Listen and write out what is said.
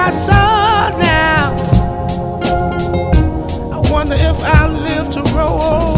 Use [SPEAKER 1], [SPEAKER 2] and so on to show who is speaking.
[SPEAKER 1] my son now. I wonder if I'll live to grow old.